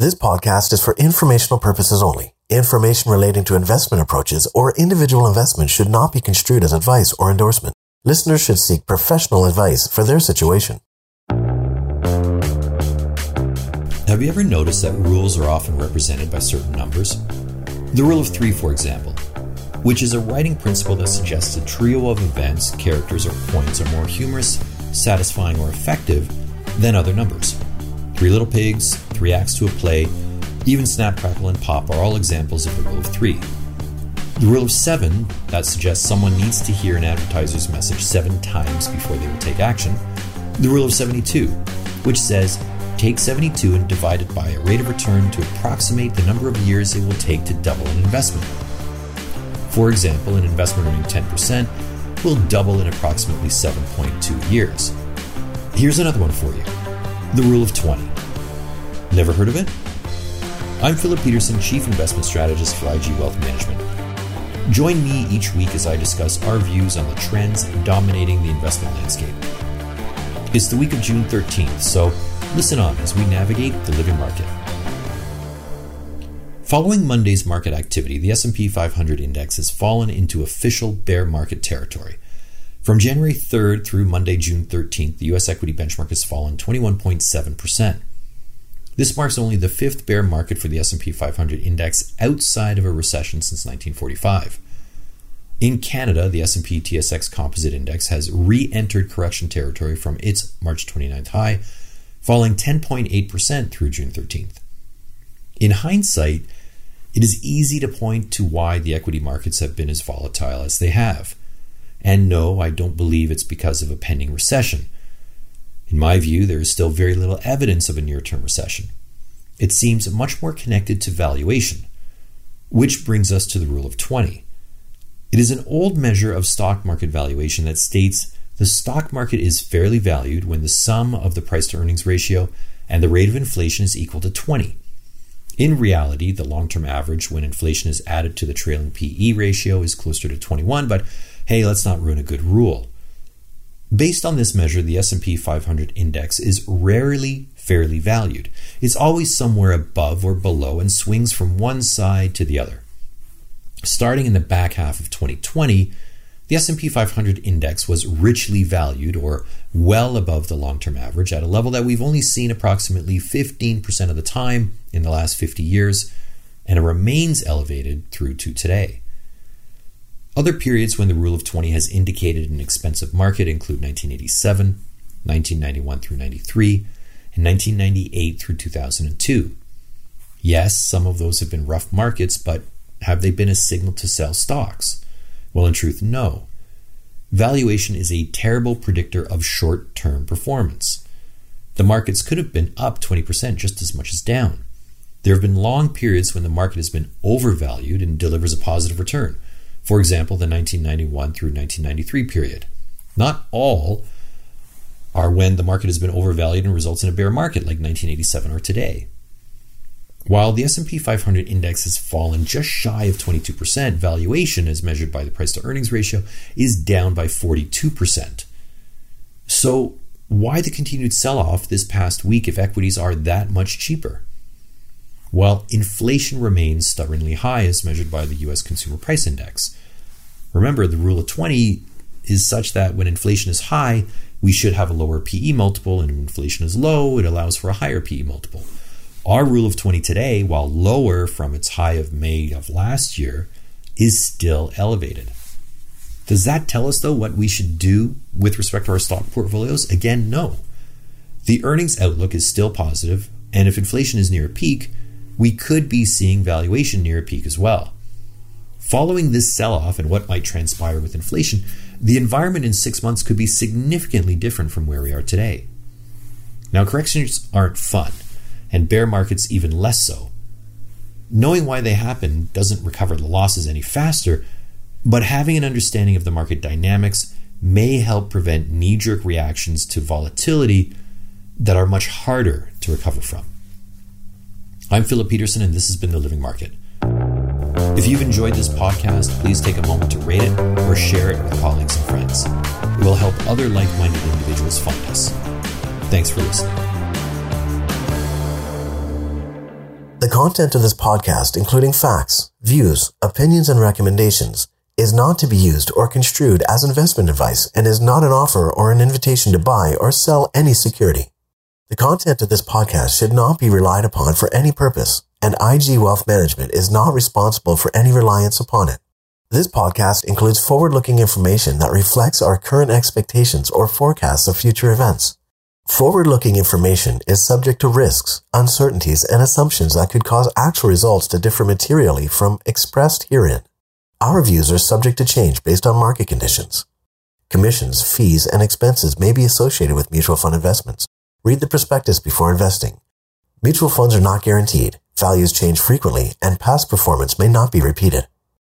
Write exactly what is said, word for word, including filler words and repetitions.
This podcast is for informational purposes only. Information relating to investment approaches or individual investments should not be construed as advice or endorsement. Listeners should seek professional advice for their situation. Have you ever noticed that rules are often represented by certain numbers? The rule of three, for example, which is a writing principle that suggests a trio of events, characters, or points are more humorous, satisfying, or effective than other numbers. Three Little Pigs, three acts to a play, even Snap, Crackle, and Pop are all examples of the rule of three. The rule of seven, that suggests someone needs to hear an advertiser's message seven times before they will take action. The rule of seventy-two, which says, take seventy-two and divide it by a rate of return to approximate the number of years it will take to double an investment. For example, an investment earning ten percent will double in approximately seven point two years. Here's another one for you. The rule of twenty. Never heard of it? I'm Philip Peterson, Chief Investment Strategist for I G Wealth Management. Join me each week as I discuss our views on the trends dominating the investment landscape. It's the week of June thirteenth, so listen on as we navigate the living market. Following Monday's market activity, the S and P five hundred index has fallen into official bear market territory. From January third through Monday, June thirteenth, the U S equity benchmark has fallen twenty-one point seven percent. This marks only the fifth bear market for the S and P five hundred index outside of a recession since nineteen forty-five. In Canada, the S and P T S X Composite Index has re-entered correction territory from its March twenty-ninth high, falling ten point eight percent through June thirteenth. In hindsight, it is easy to point to why the equity markets have been as volatile as they have. And no, I don't believe it's because of a pending recession. In my view, there is still very little evidence of a near-term recession. It seems much more connected to valuation, which brings us to the rule of twenty. It is an old measure of stock market valuation that states the stock market is fairly valued when the sum of the price-to-earnings ratio and the rate of inflation is equal to twenty. In reality, the long-term average when inflation is added to the trailing P E ratio is closer to twenty-one, but hey, let's not ruin a good rule. Based on this measure, the S and P five hundred index is rarely fairly valued. It's always somewhere above or below and swings from one side to the other. Starting in the back half of twenty twenty, the S and P five hundred index was richly valued, or well above the long-term average, at a level that we've only seen approximately fifteen percent of the time in the last fifty years, and it remains elevated through to today. Other periods when the rule of twenty has indicated an expensive market include nineteen eighty-seven, nineteen ninety-one through ninety-three, and nineteen ninety-eight through two thousand two. Yes, some of those have been rough markets, but have they been a signal to sell stocks? Well, in truth, no. Valuation is a terrible predictor of short-term performance. The markets could have been up twenty percent just as much as down. There have been long periods when the market has been overvalued and delivers a positive return. For example, the nineteen ninety-one through nineteen ninety-three period. Not all are when the market has been overvalued and results in a bear market like nineteen eighty-seven or today. While the S and P five hundred index has fallen just shy of twenty-two percent, valuation, as measured by the price-to-earnings ratio, is down by forty-two percent. So why the continued sell-off this past week if equities are that much cheaper? Well, inflation remains stubbornly high as measured by the U S Consumer Price Index. Remember, the rule of twenty is such that when inflation is high, we should have a lower P E multiple, and when inflation is low, it allows for a higher P E multiple. Our rule of twenty today, while lower from its high of May of last year, is still elevated. Does that tell us, though, what we should do with respect to our stock portfolios? Again, no. The earnings outlook is still positive, and if inflation is near a peak, we could be seeing valuation near a peak as well. Following this sell-off and what might transpire with inflation, the environment in six months could be significantly different from where we are today. Now, corrections aren't fun, and bear markets even less so. Knowing why they happen doesn't recover the losses any faster, but having an understanding of the market dynamics may help prevent knee-jerk reactions to volatility that are much harder to recover from. I'm Philip Peterson, and this has been The Living Market. If you've enjoyed this podcast, please take a moment to rate it or share it with colleagues and friends. It will help other like-minded individuals find us. Thanks for listening. The content of this podcast, including facts, views, opinions, and recommendations, is not to be used or construed as investment advice and is not an offer or an invitation to buy or sell any security. The content of this podcast should not be relied upon for any purpose, and I G Wealth Management is not responsible for any reliance upon it. This podcast includes forward-looking information that reflects our current expectations or forecasts of future events. Forward-looking information is subject to risks, uncertainties, and assumptions that could cause actual results to differ materially from expressed herein. Our views are subject to change based on market conditions. Commissions, fees, and expenses may be associated with mutual fund investments. Read the prospectus before investing. Mutual funds are not guaranteed, values change frequently, and past performance may not be repeated.